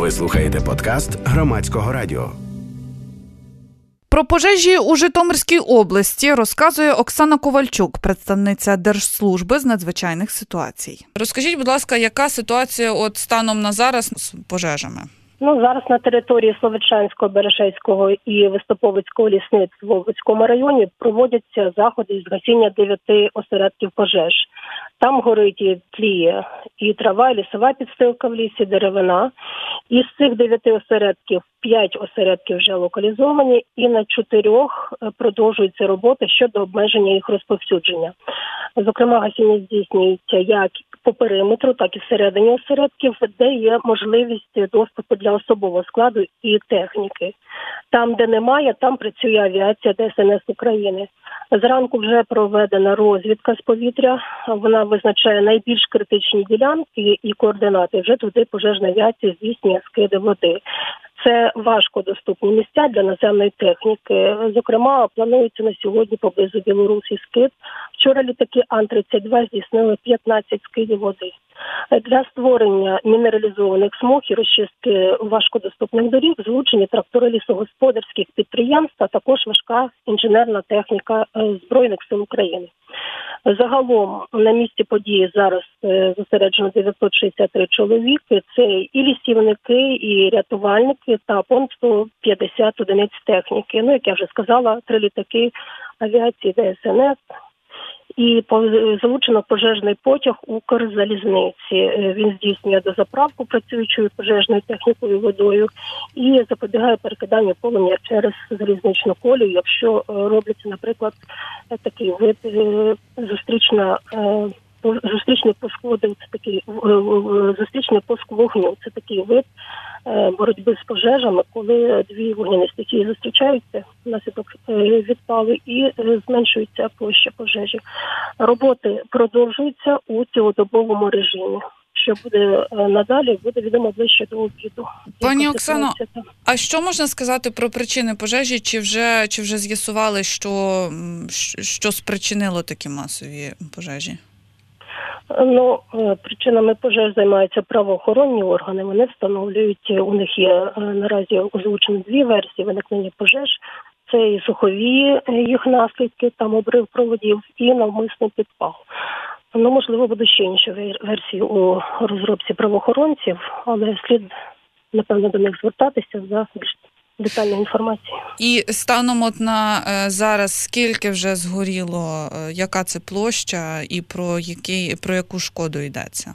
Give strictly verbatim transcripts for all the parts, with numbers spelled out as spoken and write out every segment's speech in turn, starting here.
Ви слухаєте подкаст Громадського радіо. Про пожежі у Житомирській області розказує Оксана Ковальчук, представниця Держслужби з надзвичайних ситуацій. Розкажіть, будь ласка, яка ситуація от станом на зараз з пожежами? Ну, зараз на території Словечанського, Берешевського і Виступовицького лісництв в Овруцькому районі проводяться заходи з гасіння дев'яти осередків пожеж. Там горить і тліє і трава, і лісова підстилка в лісі, деревина. Із цих дев'яти осередків п'ять осередків вже локалізовані, і на чотирьох продовжуються роботи щодо обмеження їх розповсюдження. Зокрема, гасіння здійснюється як по периметру, так і всередині осередків, де є можливість доступу для особового складу і техніки. Там, де немає, там працює авіація Де Ес Ен Ес України. Зранку вже проведена розвідка з повітря. Вона визначає найбільш критичні ділянки і координати. Вже туди пожежна авіація здійснює скиди води. Це важкодоступні місця для наземної техніки. Зокрема, планується на сьогодні поблизу Білорусі скид. Вчора літаки Ан тридцять два здійснили п'ятнадцять скидів води. Для створення мінералізованих смуг і розчистки важкодоступних доріг залучені трактори лісогосподарських підприємств, а також важка інженерна техніка Збройних сил України. Загалом на місці події зараз зосереджено дев'ятсот шістдесят три чоловіки. Це і лісівники, і рятувальники та понад сто п'ятдесят одиниць техніки. Ну, як я вже сказала, три літаки авіації Де Ес Ен Ес. І залучено пожежний потяг Укрзалізниці. Він здійснює дозаправку працюючою пожежною технікою водою і запобігає перекиданню полум'я через залізничну колію, якщо робиться, наприклад, такий вид зустрічна зустрічний пуск води, це такий зустрічний пуск вогню. Це такий вид боротьби з пожежами, коли дві вогняні стихії зустрічаються внаслідок відпали і зменшується площа пожежі. Роботи продовжуються у цілодобовому режимі. Що буде надалі, буде відомо ближче до обіду. Пані Оксано, а що можна сказати про причини пожежі? Чи вже, чи вже з'ясували, що, що спричинило такі масові пожежі? Ну, причинами пожеж займаються правоохоронні органи. Вони встановлюють, у них є наразі озвучені дві версії виникнення пожеж. Це і сухові їх наслідки, там обрив проводів, і навмисний підпал. Ну, можливо, будуть ще інші версії у розробці правоохоронців, але слід, напевно, до них звертатися за більш детальну інформацію. І станом от на е, зараз скільки вже згоріло, е, яка це площа і про який, про яку шкоду йдеться?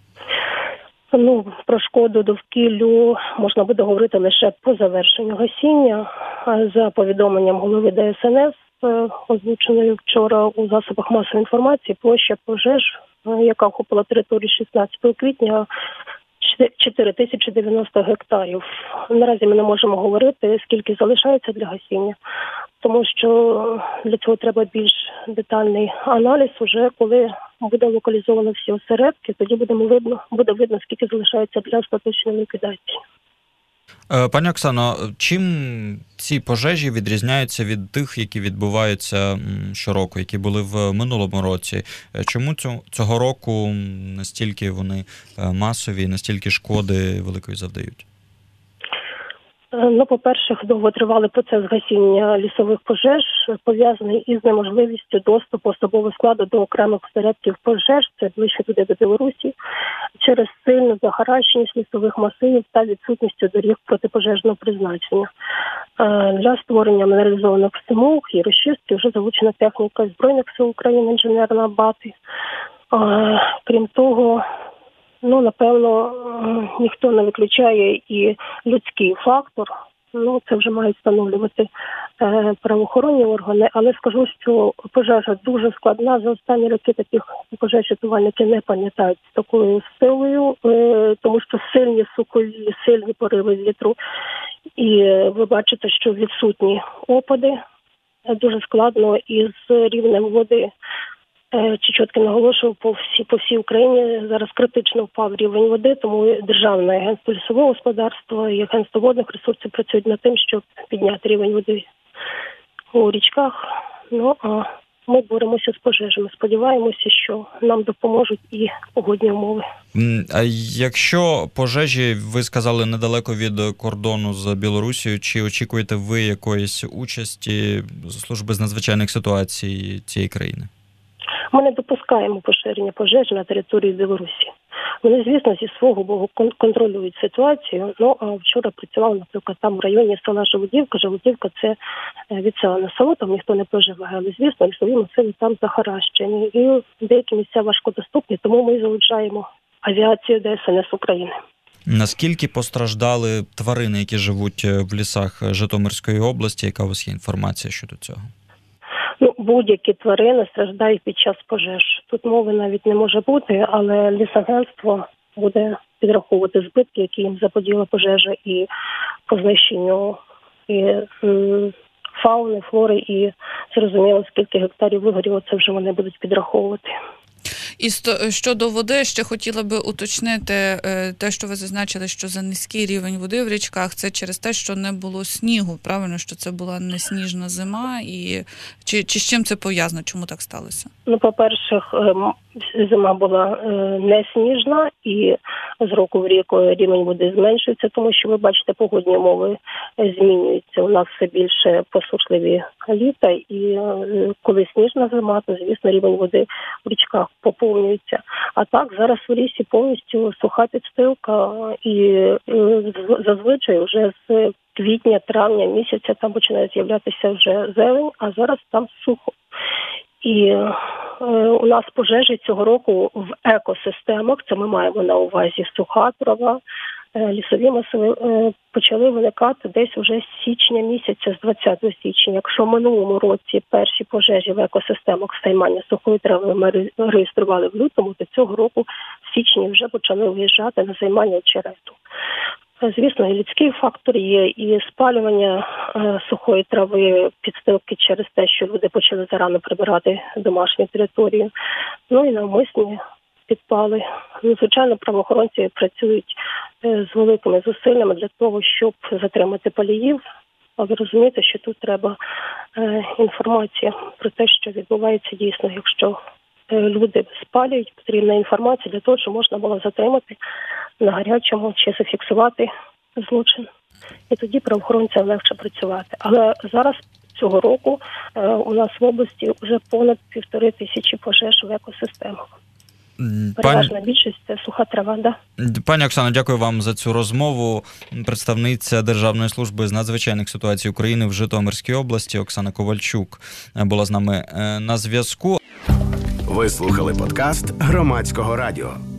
Ну, про шкоду довкіллю можна буде говорити лише по завершенню гасіння. За повідомленням голови Де Ес Ен Ес, озвученою вчора у засобах масової інформації, площа пожеж, яка охопила територію шістнадцятого квітня, чотири тисячі дев'яносто гектарів. Наразі ми не можемо говорити, скільки залишається для гасіння, тому що для цього треба більш детальний аналіз. Уже коли буде локалізовано всі осередки, тоді будемо видно, буде видно, скільки залишається для остаточної ліквідації. Пані Оксано, чим ці пожежі відрізняються від тих, які відбуваються щороку, які були в минулому році? Чому цього року настільки вони масові, настільки шкоди великої завдають? Ну, по-перше, довготривалий процес гасіння лісових пожеж пов'язаний із неможливістю доступу особового складу до окремих осередків пожеж, це ближче туди до Білорусі, через сильну захаращеність лісових масивів та відсутністю доріг протипожежного призначення. Для створення мінералізованих смуг і розчистки вже залучена техніка Збройних сил України, інженерна БАТи. Крім того, ну, напевно, ніхто не виключає і людський фактор. Ну, це вже мають встановлювати е, правоохоронні органи, але скажу, що пожежа дуже складна. За останні роки таких пожеж рятувальники не пам'ятають з такою силою, е, тому що сильні сухові, сильні пориви вітру. І е, ви бачите, що відсутні опади. Е, дуже складно із рівнем води. Чечоткін наголошував по всій, по всій Україні зараз критично впав рівень води, тому Державне агентство лісового господарства і агентство водних ресурсів працюють над тим, щоб підняти рівень води у річках. Ну, а ми боремося з пожежами. Сподіваємося, що нам допоможуть і погодні умови. А якщо пожежі, ви сказали, недалеко від кордону з Білорусією, чи очікуєте ви якоїсь участі служби з надзвичайних ситуацій цієї країни? Ми не допускаємо поширення пожеж на території Білорусі. Вони, звісно, зі свого боку контролюють ситуацію. Ну, а вчора працював, наприклад, там в районі села Желудівка. Желудівка – це відселене село, там ніхто не проживає. Але, звісно, лісові масиви там захаращені. І деякі місця важкодоступні, тому ми залучаємо авіацію Де Ес Ен Ес України. Наскільки постраждали тварини, які живуть в лісах Житомирської області? Яка у вас є інформація щодо цього? Ну, будь-які тварини страждають під час пожеж. Тут мови навіть не може бути, але лісагентство буде підраховувати збитки, які їм заподіяла пожежа, і по знищенню і, м, фауни, флори, і зрозуміло, скільки гектарів вигоріло, це вже вони будуть підраховувати. І щодо води, ще хотіла би уточнити те, що ви зазначили, що за низький рівень води в річках, це через те, що не було снігу, правильно, що це була не сніжна зима, і чи, чи з чим це пов'язано, чому так сталося? Ну, по-перше, зима була не сніжна, і з року в рік рівень води зменшується, тому що, ви бачите, погодні умови змінюються. У нас все більше посушливі літа, і коли сніжна зима, то, звісно, рівень води в річках поповнюється. А так, зараз в лісі повністю суха підстилка, і зазвичай вже з квітня-травня місяця там починає з'являтися вже зелень, а зараз там сухо. І е, у нас пожежі цього року в екосистемах, це ми маємо на увазі суха трава, е, лісові масиви, е, почали виникати десь вже з січня місяця, з двадцятого січня. Якщо в минулому році перші пожежі в екосистемах займання сухої трави ми реєстрували в лютому, то цього року в січні вже почали виїжджати на займання очерету. Звісно, і людський фактор є, і спалювання е, сухої трави, підстилки через те, що люди почали зарано прибирати домашню територію. Ну і навмисні підпали. Ну, звичайно, правоохоронці працюють е, з великими зусиллями для того, щоб затримати паліїв. А ви розумієте, що тут треба е, інформація про те, що відбувається дійсно, якщо люди спалюють, потрібна інформація для того, щоб можна було затримати на гарячому чи зафіксувати злочин. І тоді правоохоронцям легше працювати. Але зараз цього року е, у нас в області вже понад півтори тисячі пожеж в екосистемах. Переважна Пані... більшість – це суха трава, да. Пані Оксано, дякую вам за цю розмову. Представниця Державної служби з надзвичайних ситуацій України в Житомирській області Оксана Ковальчук була з нами на зв'язку. Ви слухали подкаст Громадського радіо.